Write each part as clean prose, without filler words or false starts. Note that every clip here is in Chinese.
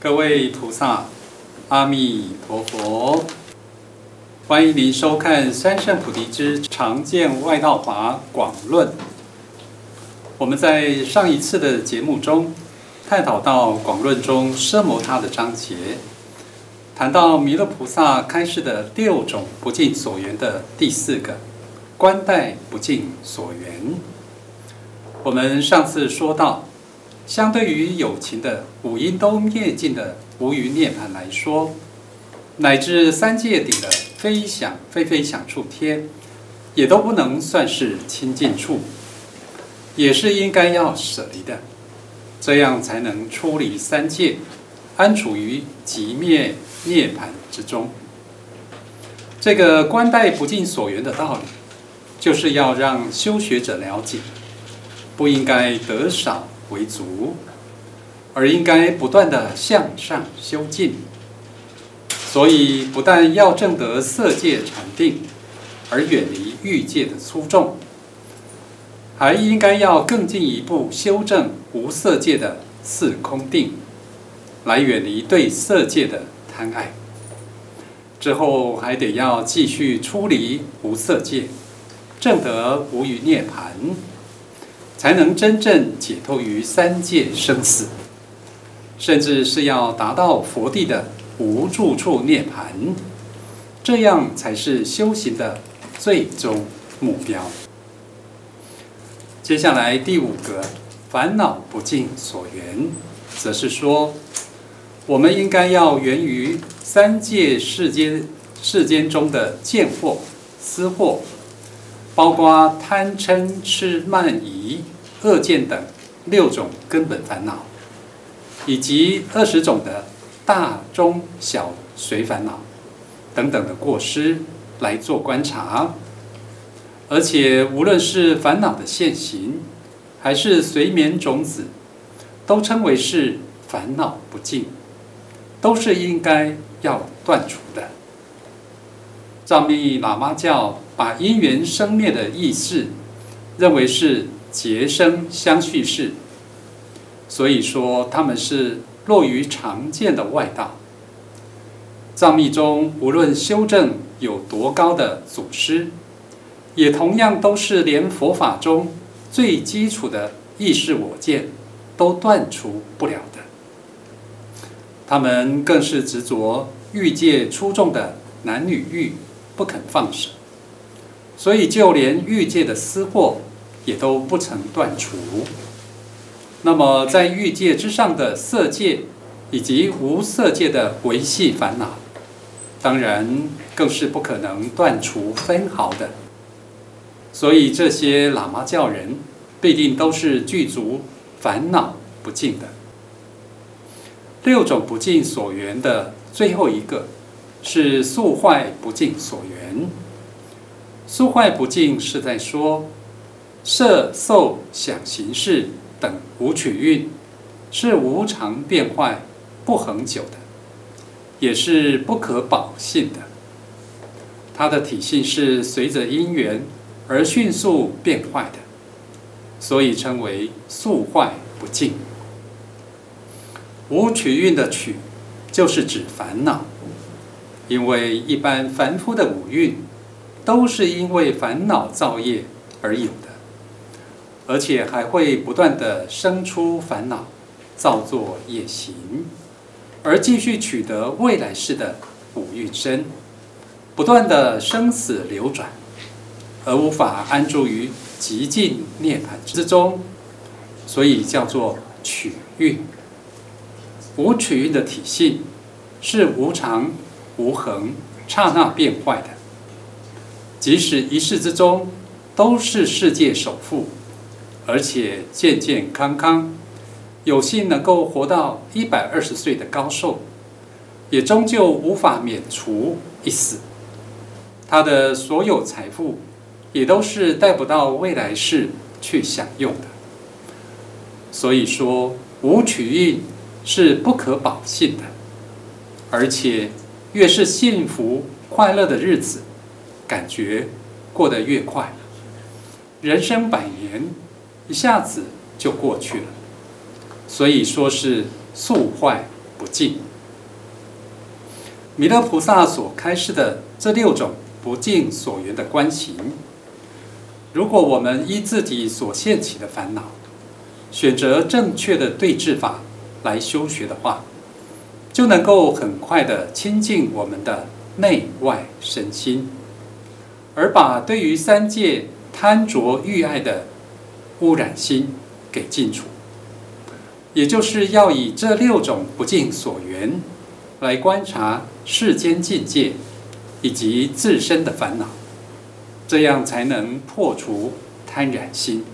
各位菩萨，阿弥陀佛！欢迎您收看《三圣菩提之常见外道法广论》。我们在上一次的节目中，探讨到广论中奢摩他的章节，谈到弥勒菩萨开示的6种不尽所缘的第4个，观待不尽所缘。我们上次说到，相对于有情的五阴都灭尽的无余涅槃来说，乃至三界底的非想非非想处天，也都不能算是清净处，也是应该要舍离的，这样才能出离三界，安处于寂灭涅槃之中。这个观待不尽所缘的道理，就是要让修学者了解，不应该得少为足，而应该不断的向上修进。所以不但要证得色界禅定，而远离欲界的粗重，还应该要更进一步修正无色界的四空定，来远离对色界的贪爱。之后还得要继续出离无色界，证得无余涅槃，才能真正解脱于三界生死，甚至是要达到佛地的无住处涅槃，这样才是修行的最终目标。接下来第5个烦恼不尽所缘，则是说，我们应该要源于三界世间中的见惑、思惑，包括贪嗔痴慢疑、恶见等6种根本烦恼，以及20种的大中小随烦恼等等的过失来做观察。而且无论是烦恼的现行，还是随眠种子，都称为是烦恼不尽，都是应该要断除的。藏密喇嘛教把因缘生灭的意识认为是结生相续事，所以说他们是落于常见的外道。藏密中无论修正有多高的祖师，也同样都是连佛法中最基础的意识我见都断除不了的。他们更是执着欲界出众的男女欲不肯放手，所以就连欲界的私货也都不曾断除。那么在欲界之上的色界以及无色界的维系烦恼，当然更是不可能断除分毫的。所以这些喇嘛教人必定都是具足烦恼不尽的。6种不尽所缘的最后一个是速坏不尽所缘。速坏不尽是在说，色受想行识等五取蕴是无常变坏不恒久的，也是不可保性的。它的体性是随着因缘而迅速变坏的，所以称为速坏不尽。五取蕴的取就是指烦恼，因为一般凡夫的五蕴都是因为烦恼造业而有的，而且还会不断的生出烦恼，造作业行，而继续取得未来世的五蕴身，不断的生死流转，而无法安住于极尽涅槃之中，所以叫做取蕴。无取蕴的体性是无常、无恒、刹那变坏的，即使一世之中都是世界首富，而且健健康康，有幸能够活到120岁的高寿，也终究无法免除一死。他的所有财富也都是带不到未来世去享用的。所以说，无取蕴是不可保性的，而且越是幸福快乐的日子，感觉过得越快。人生100年一下子就过去了，所以说是速坏不不净。弥勒菩萨所开示的这6种不净所缘的观行，如果我们依自己所现起的烦恼，选择正确的对治法来修学的话，就能够很快的清净我们的内外身心，而把对于三界贪着欲爱的污染心给净除。也就是要以这6种不净所缘来观察世间境界以及自身的烦恼，这样才能破除贪染心。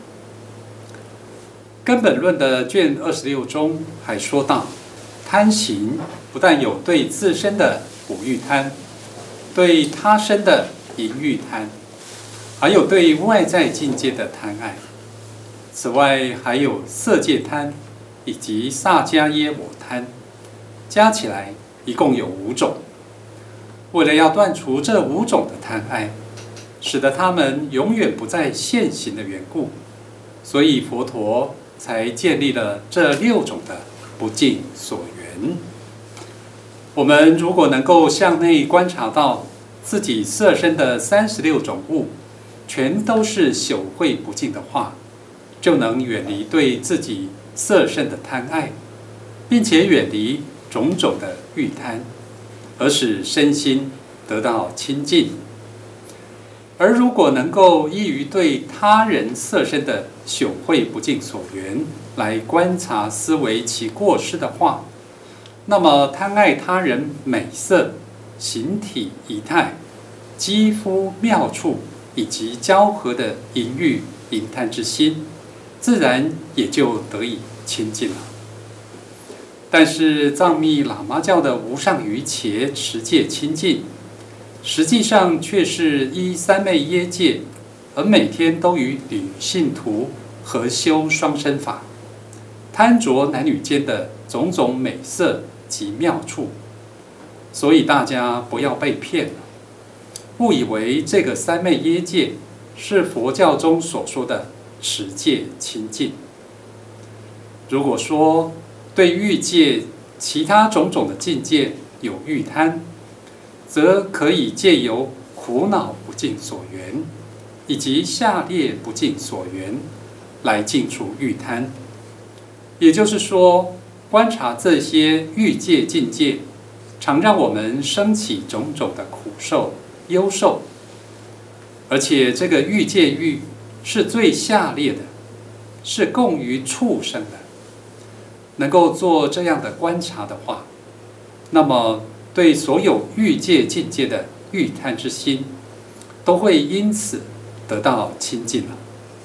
根本论的卷26中还说到，贪行不但有对自身的五欲贪，对他身的淫欲贪，还有对外在境界的贪爱。此外还有色界贪以及萨迦耶我贪，加起来一共有5种。为了要断除这5种的贪爱，使得他们永远不再现行的缘故，所以佛陀才建立了这6种的不净所缘。我们如果能够向内观察到自己色身的36种物全都是朽秽不净的话，就能远离对自己色身的贪爱，并且远离种种的欲贪，而使身心得到清净。而如果能够依于对他人色身的朽秽不净所缘来观察思维其过失的话，那么贪爱他人美色、形体仪态、肌肤妙处以及交合的淫欲淫贪之心，自然也就得以清净了。但是藏密喇嘛教的无上瑜伽持戒清净，实际上却是依三昧耶戒，而每天都与女信徒合修双身法，贪着男女间的种种美色及妙处。所以大家不要被骗了，误以为这个三昧耶戒是佛教中所说的持戒清净。如果说对欲界其他种种的境界有欲贪，则可以借由苦恼不净所缘以及下列不净所缘来净除欲贪。也就是说，观察这些欲界境界常让我们生起种种的苦受、忧受，而且这个欲界欲是最下列的，是供于畜生的。能够做这样的观察的话，那么对所有欲界境界的欲贪之心，都会因此得到清净了。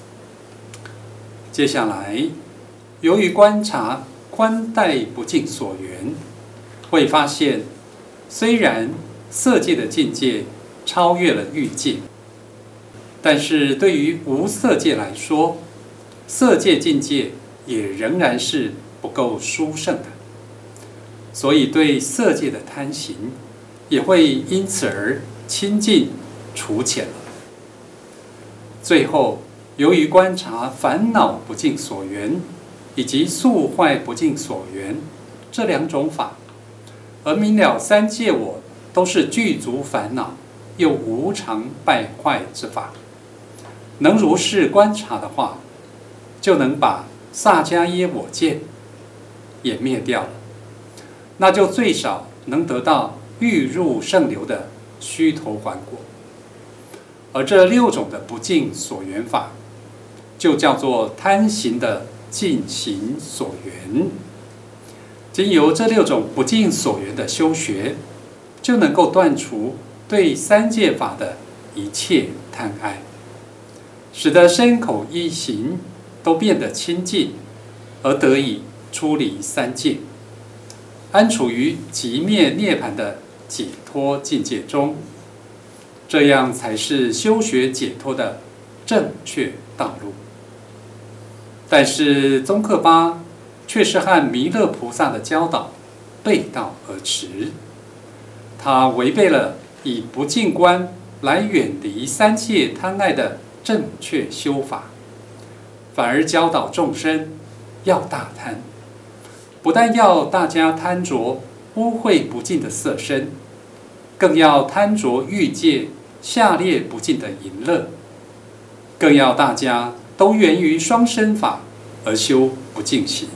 接下来，由于观察宽待不净所缘，会发现，虽然色界的境界超越了欲界，但是对于无色界来说，色界境界也仍然是不够殊胜的，所以对色界的贪行也会因此而清净除浅了。最后，由于观察烦恼不净所缘以及速坏不净所缘这2种法，而明了三界我都是具足烦恼又无常败坏之法，能如是观察的话，就能把萨迦耶我见也灭掉了，那就最少能得到欲入圣流的须陀洹果。而这6种的不净所缘法，就叫做贪行的净行所缘。经由这6种不净所缘的修学，就能够断除对三界法的一切贪爱，使得身口意行都变得清净，而得以出离三界，安处于寂灭涅槃的解脱境界中，这样才是修学解脱的正确道路。但是宗喀巴却是和弥勒菩萨的教导背道而驰，他违背了以不净观来远离三界贪爱的正确修法，反而教导众生要大贪， 不但要大家贪着污秽不净的色身，更要贪着欲界下劣不净的淫乐，更要大家都源于双生法而修不净行。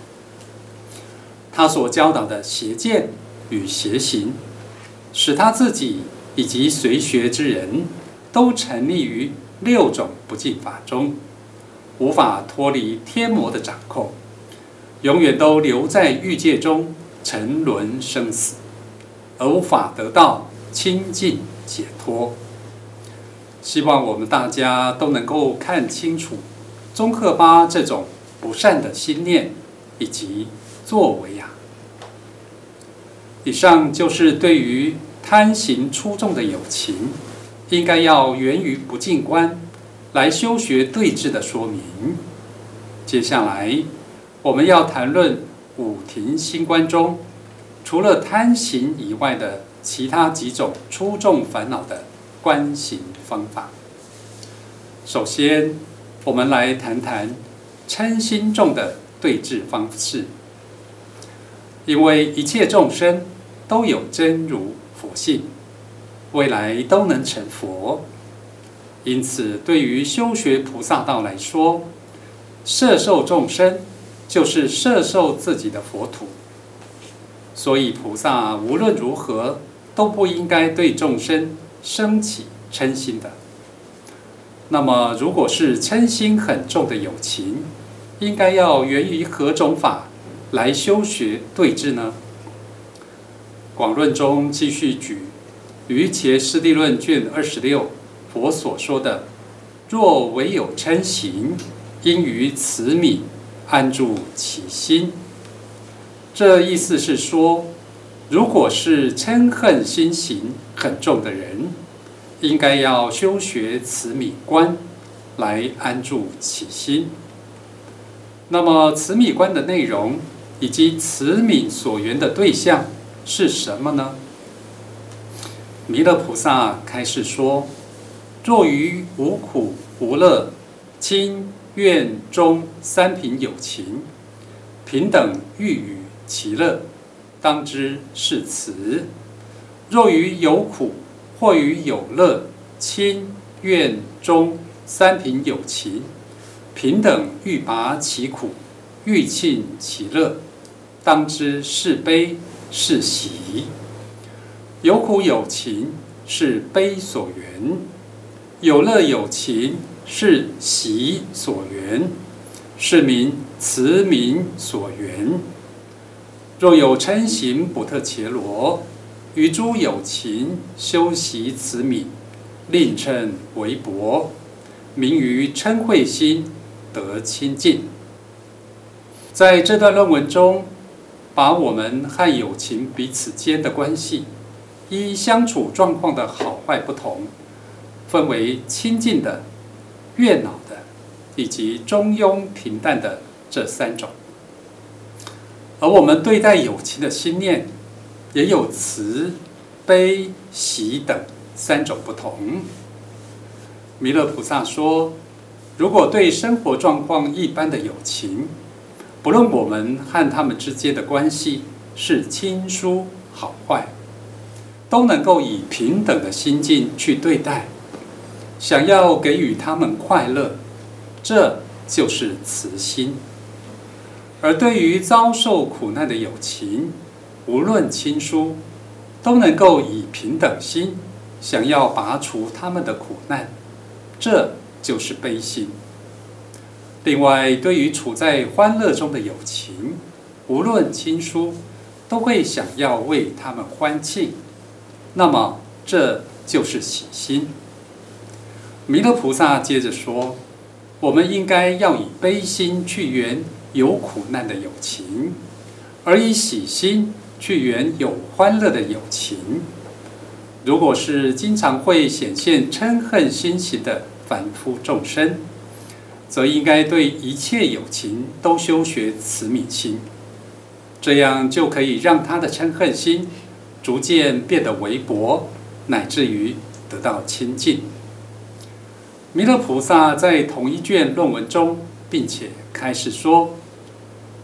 他所教导的邪见与邪行，使他自己以及随学之人都沉溺于6种不净法中，无法脱离天魔的掌控，永远都留在欲界中沉沦生死，而无法得到清净解脱。希望我们大家都能够看清楚宗喀巴这种不善的心念以及作为啊。以上就是对于贪行出众的有情，应该要源于不净观来修学对治的说明。接下来我们要谈论五停心观中除了贪行以外的其他几种出众烦恼的观行方法。首先，我们来谈谈嗔心重的对治方式。因为一切众生都有真如佛性，未来都能成佛，因此对于修学菩萨道来说，摄受众生就是摄受自己的佛土。所以菩萨无论如何都不应该对众生生起嗔心的。那么如果是嗔心很重的有情，应该要源于何种法来修学对治呢？广论中继续举瑜伽师地论卷26佛所说的，若唯有嗔行，应于慈悯安住其心。这意思是说，如果是嗔恨心行很重的人，应该要修学慈悯观来安住其心。那么慈悯观的内容以及慈悯所缘的对象是什么呢？弥勒菩萨开示说，若于无苦无乐亲怨中三品有情，平等欲与其乐，当知是慈。若于有苦或于有乐亲怨中三品有情，平等欲拔其苦，欲尽其乐，当知是悲是喜。有苦有情是悲所缘，有乐有情是喜所缘，是名慈悯所缘。若有嗔行补特伽罗，于诸有情修习慈悯，令称为薄，名于嗔恚心得清净。在这段论文中，把我们和有情彼此间的关系，依相处状况的好坏不同，分为亲近的、悦恼的，以及中庸平淡的这3种。而我们对待有情的心念，也有慈、悲、喜等3种不同。弥勒菩萨说，如果对生活状况一般的有情，不论我们和他们之间的关系是亲疏好坏，都能够以平等的心境去对待，想要给予他们快乐，这就是慈心。而对于遭受苦难的有情，无论亲疏，都能够以平等心想要拔除他们的苦难，这就是悲心。另外，对于处在欢乐中的有情，无论亲疏，都会想要为他们欢庆，那么这就是喜心。弥勒菩萨接着说，我们应该要以悲心去缘有苦难的有情，而以喜心去缘有欢乐的有情。如果是经常会显现嗔恨心行的凡夫众生，则应该对一切有情都修学慈悯心，这样就可以让他的嗔恨心逐渐变得微薄，乃至于得到清净。弥勒菩萨在同一卷论文中，并且开始说，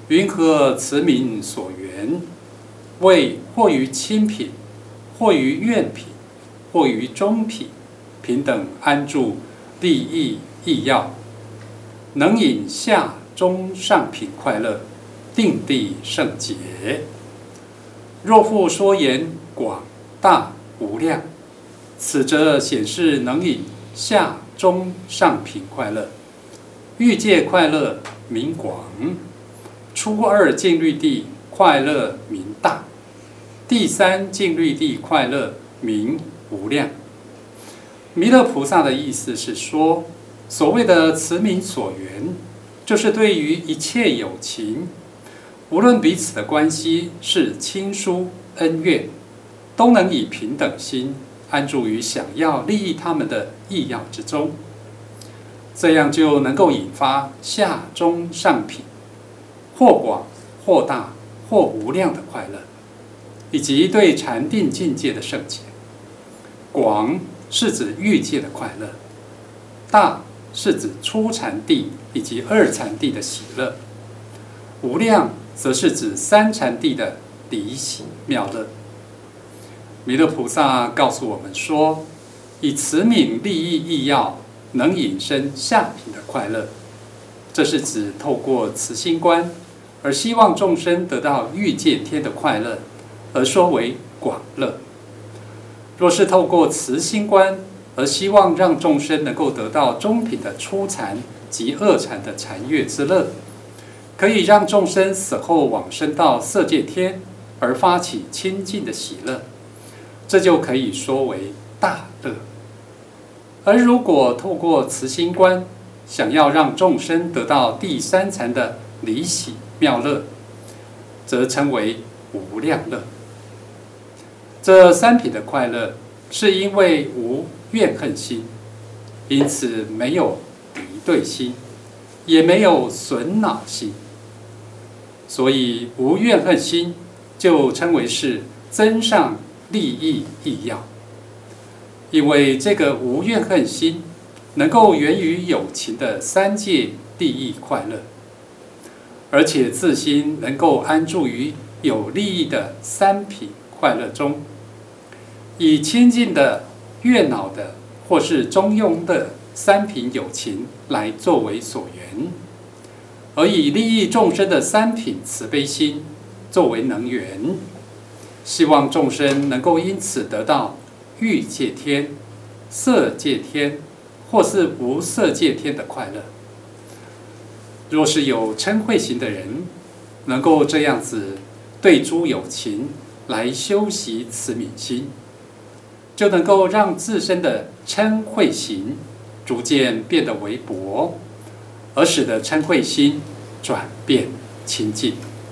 云何慈悯所缘，为或于清品，或于愿品，或于中品，平等安住利益义要，能引下中上品快乐，定地圣洁。若复说言广大无量，此则显示能引下中上品快乐，欲界快乐名广，初二净律地快乐名大，第三净律地快乐名无量。弥勒菩萨的意思是说，所谓的慈悯所缘，就是对于一切有情，无论彼此的关系是亲疏恩怨，都能以平等心安住于想要利益他们的意要之中，这样就能够引发下中上品或广或大或无量的快乐，以及对禅定境界的圣洁。广是指欲界的快乐，大是指初禅地以及二禅地的喜乐，无量则是指三禅地的离喜妙乐。弥勒菩萨告诉我们说，以慈悯利益义要，能引生下品的快乐，这是指透过慈心观而希望众生得到欲界天的快乐，而说为广乐。若是透过慈心观而希望让众生能够得到中品的初禅及二禅的禅悦之乐，可以让众生死后往生到色界天而发起清净的喜乐，这就可以说为大乐。而如果透过慈心观想要让众生得到第三禅的离喜妙乐，则称为无量乐。这三品的快乐是因为无怨恨心，因此没有敌对心，也没有损恼心，所以无怨恨心就称为是增上利益义要。因为这个无怨恨心能够源于有情的三界利益快乐，而且自心能够安住于有利益的三品快乐中，以亲近的、悦恼的或是中庸的三品有情来作为所缘，而以利益众生的三品慈悲心作为能缘，希望众生能够因此得到欲界天、色界天或是无色界天的快乐。若是有嗔恚行的人，能够这样子对诸有情来修习慈悯心，就能够让自身的嗔恚行逐渐变得微薄，而使得嗔恚心转变清净。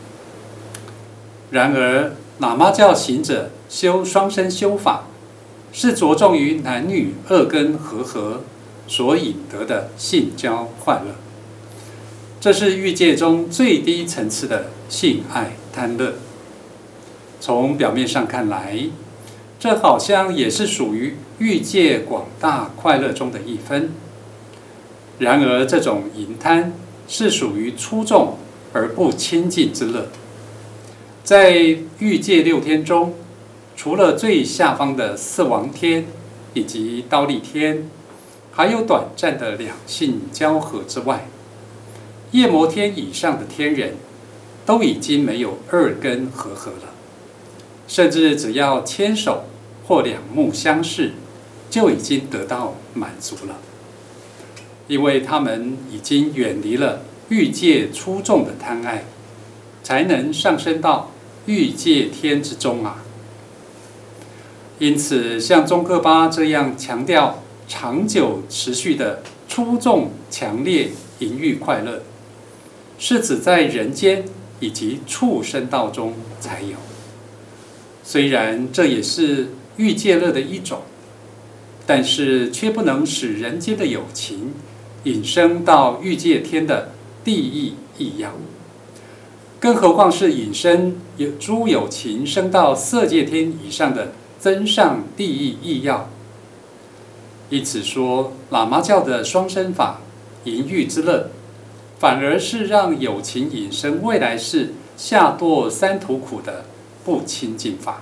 然而，喇嘛教行者修双生修法，是着重于男女二根和合所引得的性交快乐，这是欲界中最低层次的性爱贪乐。从表面上看来，这好像也是属于欲界广大快乐中的一分。然而，这种淫贪是属于粗重而不清净之乐。在欲界六天中，除了最下方的四王天以及忉利天，还有短暂的两性交合之外，夜摩天以上的天人都已经没有二根和合了，甚至只要牵手或两目相视，就已经得到满足了，因为他们已经远离了欲界粗重的贪爱，才能上升到欲界天之中啊。因此，像宗喀巴这样强调长久持续的粗重强烈淫欲快乐，是指在人间以及畜生道中才有。虽然这也是欲界乐的一种，但是却不能使人间的有情引生到欲界天的利益义要，更何况是引生诸有情生到色界天以上的增上利益义要。因此说，喇嘛教的双生法淫欲之乐， 反而是让有情引生未来世下堕三途苦的不清净法。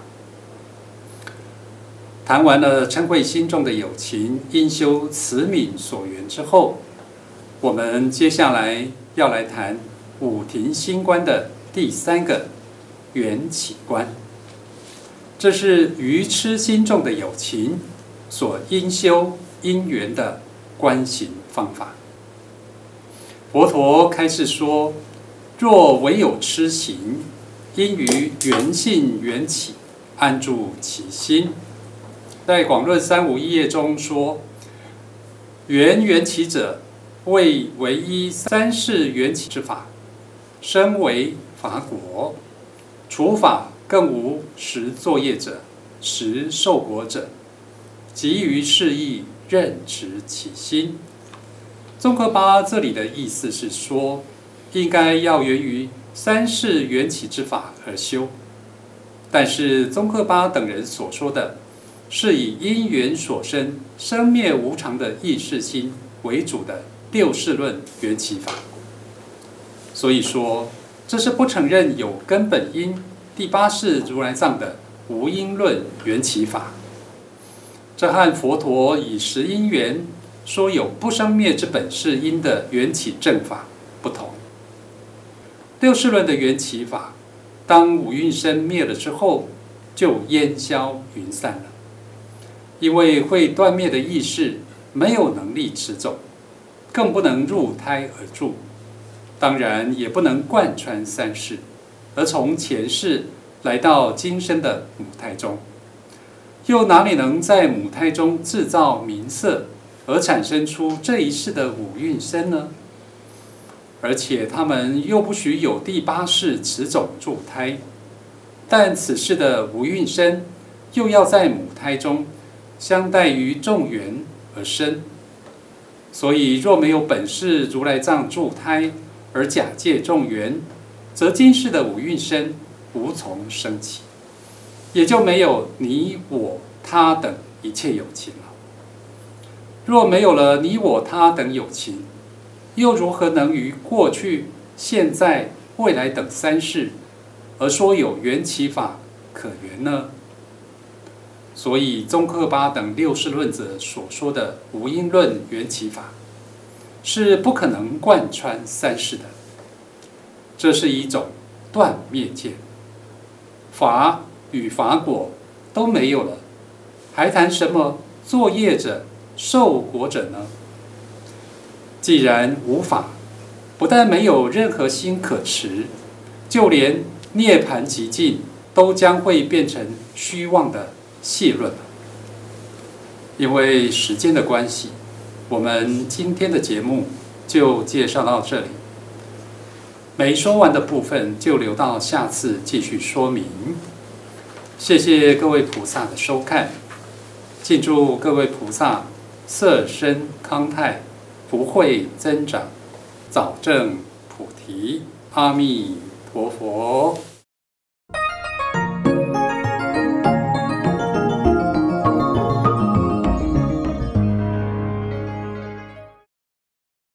谈完了嗔恚心重的有情应修慈悯所缘之后，我们接下来要来谈五停心观的第三个缘起观。这是愚痴心重的有情所应修因缘的观行方法。佛陀开示说，若唯有痴行，应于缘性缘起安住其心。在广论351页中说，缘起者，为唯一三世缘起之法，身为法果，除法更无实作业者，实受果者，即于是义任持其心。宗喀巴这里的意思是说，应该要源于三世缘起之法而修，但是宗喀巴等人所说的，是以因缘所生生灭无常的意识心为主的六世论缘起法。所以说，这是不承认有根本因第八世如来藏的无因论缘起法。这和佛陀以十因缘说有不生灭之本是因的缘起正法不同。六世论的缘起法，当五蕴生灭了之后，就烟消云散了。因为会断灭的意识没有能力持走，更不能入胎而住，当然也不能贯穿三世，而从前世来到今生的母胎中，又哪里能在母胎中制造名色，而产生出这一世的五蕴身呢？而且他们又不许有第八世持种住胎，但此世的五蕴身又要在母胎中相待于众缘而生，所以若没有本世如来藏住胎而假借众缘，则今世的五蕴身无从生起，也就没有你我他等一切有情了。若没有了你我他等有情，又如何能于过去、现在、未来等三世而说有缘起法可缘呢？所以宗喀巴等六世论者所说的无因论缘起法，是不可能贯穿三世的。这是一种断灭见，法与法果都没有了，还谈什么作业者、受果者呢？既然无法，不但没有任何心可持，就连涅槃极尽都将会变成虚妄的戏论了。因为时间的关系，我们今天的节目就介绍到这里，没说完的部分就留到下次继续说明。谢谢各位菩萨的收看，敬祝各位菩萨色身康泰，福慧增长，早证菩提。阿弥陀佛。